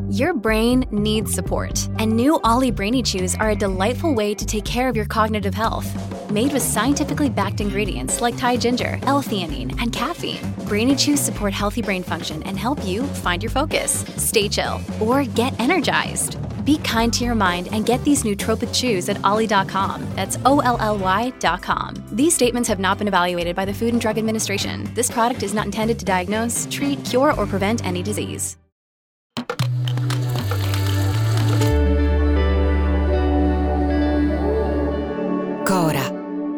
Your brain needs support, and new Ollie Brainy Chews are a delightful way to take care of your cognitive health. Made with scientifically backed ingredients like Thai ginger, L-theanine, and caffeine, Brainy Chews support healthy brain function and help you find your focus, stay chill, or get energized. Be kind to your mind and get these nootropic chews at ollie.com. That's OLLY.com. These statements have not been evaluated by the Food and Drug Administration. This product is not intended to diagnose, treat, cure, or prevent any disease. Cora.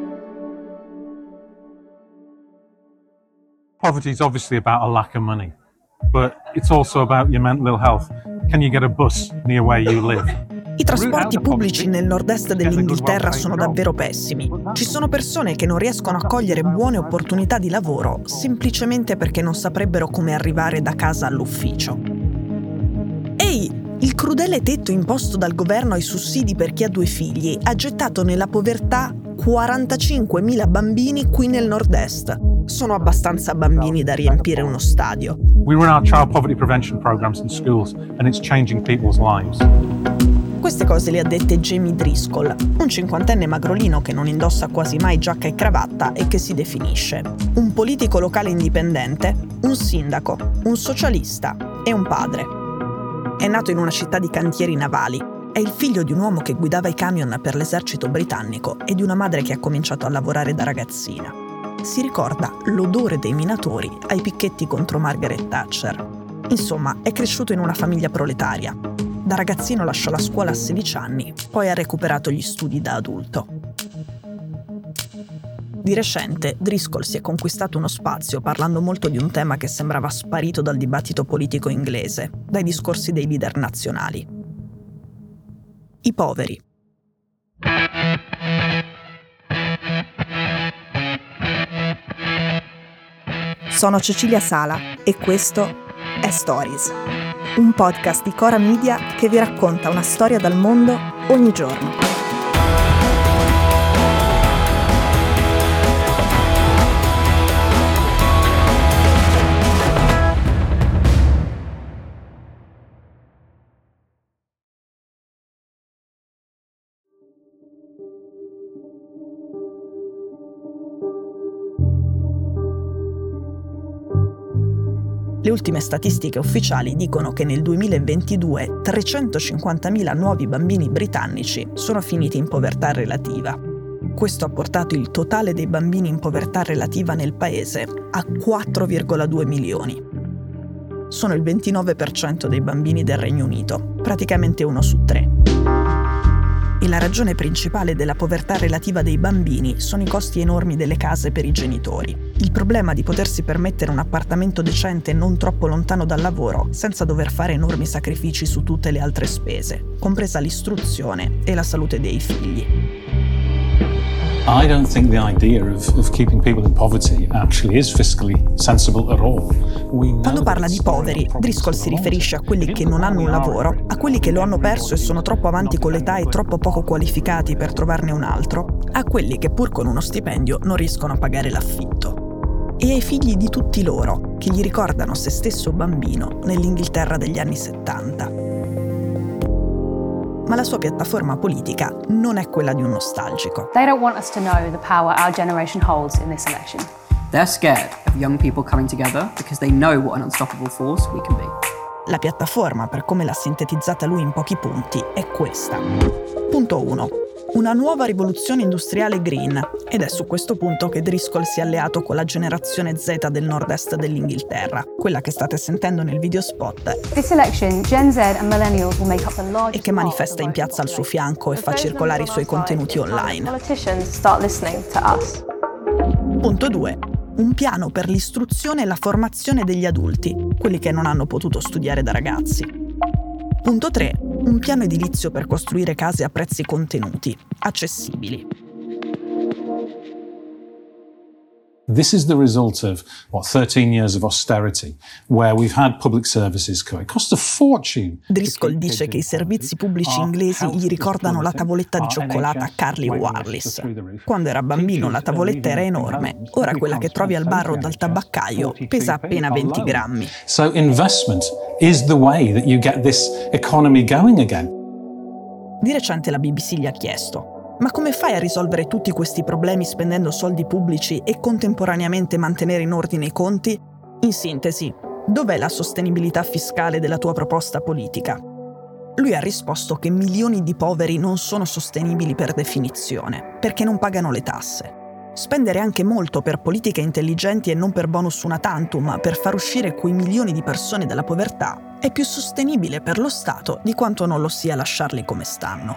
Poverty is obviously about a lack of money, but it's also about your mental health. Can you get a bus near where you live? I trasporti pubblici nel nord-est dell'Inghilterra sono davvero pessimi. Ci sono persone che non riescono a cogliere buone opportunità di lavoro semplicemente perché non saprebbero come arrivare da casa all'ufficio. Ehi! Il crudele tetto imposto dal governo ai sussidi per chi ha 2 figli ha gettato nella povertà 45.000 bambini qui nel nord-est. Sono abbastanza bambini da riempire uno stadio. We run our child poverty prevention programs in schools and it's changing people's lives. Queste cose le ha dette Jamie Driscoll, un 50enne magrolino che non indossa quasi mai giacca e cravatta e che si definisce un politico locale indipendente, un sindaco, un socialista e un padre. È nato in una città di cantieri navali. È il figlio di un uomo che guidava i camion per l'esercito britannico e di una madre che ha cominciato a lavorare da ragazzina. Si ricorda l'odore dei minatori ai picchetti contro Margaret Thatcher. Insomma, è cresciuto in una famiglia proletaria. Da ragazzino lasciò la scuola a 16 anni, poi ha recuperato gli studi da adulto. Di recente, Driscoll si è conquistato uno spazio parlando molto di un tema che sembrava sparito dal dibattito politico inglese, dai discorsi dei leader nazionali. I poveri. Sono Cecilia Sala e questo è Stories, un podcast di Cora Media che vi racconta una storia dal mondo ogni giorno. Le ultime statistiche ufficiali dicono che nel 2022 350.000 nuovi bambini britannici sono finiti in povertà relativa. Questo ha portato il totale dei bambini in povertà relativa nel paese a 4,2 milioni. Sono il 29% dei bambini del Regno Unito, praticamente 1 su 3. E la ragione principale della povertà relativa dei bambini sono i costi enormi delle case per i genitori. Il problema di potersi permettere un appartamento decente non troppo lontano dal lavoro senza dover fare enormi sacrifici su tutte le altre spese, compresa l'istruzione e la salute dei figli. I don't think the idea of keeping people in poverty actually is fiscally sensible at all. Quando parla di poveri, Driscoll si riferisce a quelli che non hanno un lavoro, a quelli che lo hanno perso e sono troppo avanti con l'età e troppo poco qualificati per trovarne un altro, a quelli che pur con uno stipendio non riescono a pagare l'affitto. E ai figli di tutti loro, che gli ricordano se stesso bambino nell'Inghilterra degli anni 70. Ma la sua piattaforma politica non è quella di un nostalgico. They don't want us to know the power our generation holds in this election. They're scared of young people coming together because they know what an unstoppable force we can be. La piattaforma, per come l'ha sintetizzata lui in pochi punti, è questa. Punto 1. Una nuova rivoluzione industriale green, ed è su questo punto che Driscoll si è alleato con la generazione Z del nord-est dell'Inghilterra, quella che state sentendo nel video spot, This election, Gen Z and millennials will make up the largest e che manifesta in piazza al suo fianco e fa circolare i suoi contenuti online. Punto 2. Un piano per l'istruzione e la formazione degli adulti, quelli che non hanno potuto studiare da ragazzi. Punto 3. Un piano edilizio per costruire case a prezzi contenuti, accessibili. This is the result of, 13 years of austerity, where we've had public services go. It costs a fortune. Driscoll dice che i servizi pubblici inglesi gli ricordano la tavoletta di cioccolata Carly Warlis. Quando era bambino la tavoletta era enorme, ora quella che trovi al bar o dal tabaccaio pesa appena 20 grammi. So investment is the way that you get this economy going again. Di recente la BBC gli ha chiesto: ma come fai a risolvere tutti questi problemi spendendo soldi pubblici e contemporaneamente mantenere in ordine i conti? In sintesi, dov'è la sostenibilità fiscale della tua proposta politica? Lui ha risposto che milioni di poveri non sono sostenibili per definizione, perché non pagano le tasse. Spendere anche molto per politiche intelligenti e non per bonus una tantum, ma per far uscire quei milioni di persone dalla povertà, è più sostenibile per lo Stato di quanto non lo sia lasciarli come stanno.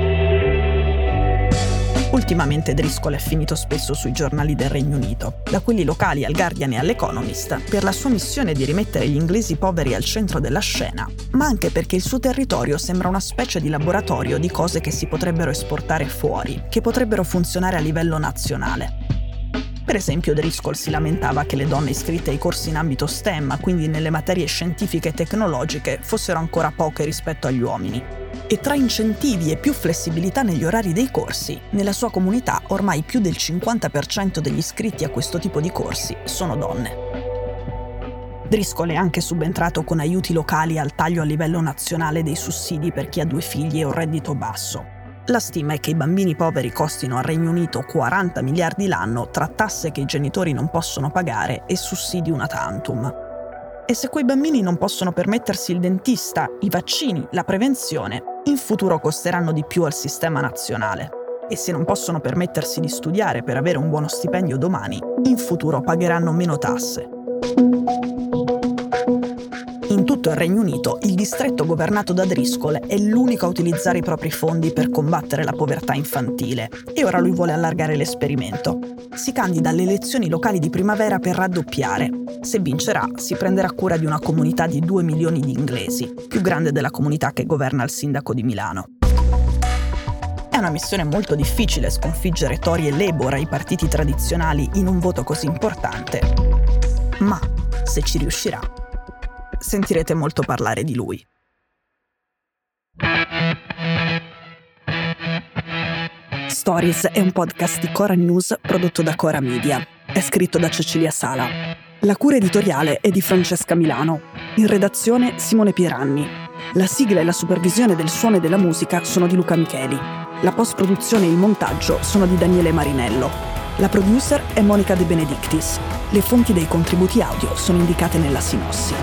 Ultimamente Driscoll è finito spesso sui giornali del Regno Unito, da quelli locali al Guardian e all'Economist, per la sua missione di rimettere gli inglesi poveri al centro della scena, ma anche perché il suo territorio sembra una specie di laboratorio di cose che si potrebbero esportare fuori, che potrebbero funzionare a livello nazionale. Per esempio, Driscoll si lamentava che le donne iscritte ai corsi in ambito STEM, quindi nelle materie scientifiche e tecnologiche, fossero ancora poche rispetto agli uomini. E tra incentivi e più flessibilità negli orari dei corsi, nella sua comunità ormai più del 50% degli iscritti a questo tipo di corsi sono donne. Driscoll è anche subentrato con aiuti locali al taglio a livello nazionale dei sussidi per chi ha 2 figli e un reddito basso. La stima è che i bambini poveri costino al Regno Unito 40 miliardi l'anno tra tasse che i genitori non possono pagare e sussidi una tantum. E se quei bambini non possono permettersi il dentista, i vaccini, la prevenzione, in futuro costeranno di più al sistema nazionale. E se non possono permettersi di studiare per avere un buono stipendio domani, in futuro pagheranno meno tasse. In tutto il Regno Unito, il distretto governato da Driscoll è l'unico a utilizzare i propri fondi per combattere la povertà infantile, e ora lui vuole allargare l'esperimento. Si candida alle elezioni locali di primavera per raddoppiare. Se vincerà, si prenderà cura di una comunità di 2 milioni di inglesi, più grande della comunità che governa il sindaco di Milano. È una missione molto difficile sconfiggere Tory e Labour, i partiti tradizionali, in un voto così importante. Ma, se ci riuscirà, sentirete molto parlare di lui. Stories è un podcast di Cora News prodotto da Cora Media. È scritto da Cecilia Sala. La cura editoriale è di Francesca Milano. In redazione Simone Pieranni. La sigla e la supervisione del suono e della musica sono di Luca Micheli. La post-produzione e il montaggio sono di Daniele Marinello. La producer è Monica De Benedictis. Le fonti dei contributi audio sono indicate nella sinossi.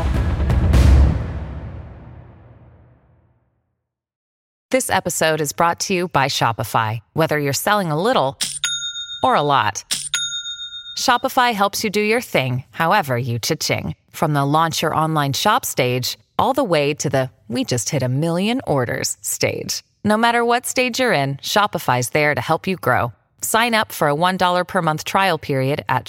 This episode is brought to you by Shopify. Whether you're selling a little or a lot, Shopify helps you do your thing, however you cha-ching. From the launch your online shop stage, all the way to the we just hit 1 million orders stage. No matter what stage you're in, Shopify's there to help you grow. Sign up for a $1 per month trial period at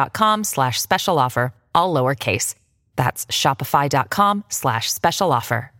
shopify.com/special offer, all lowercase. That's shopify.com/special offer.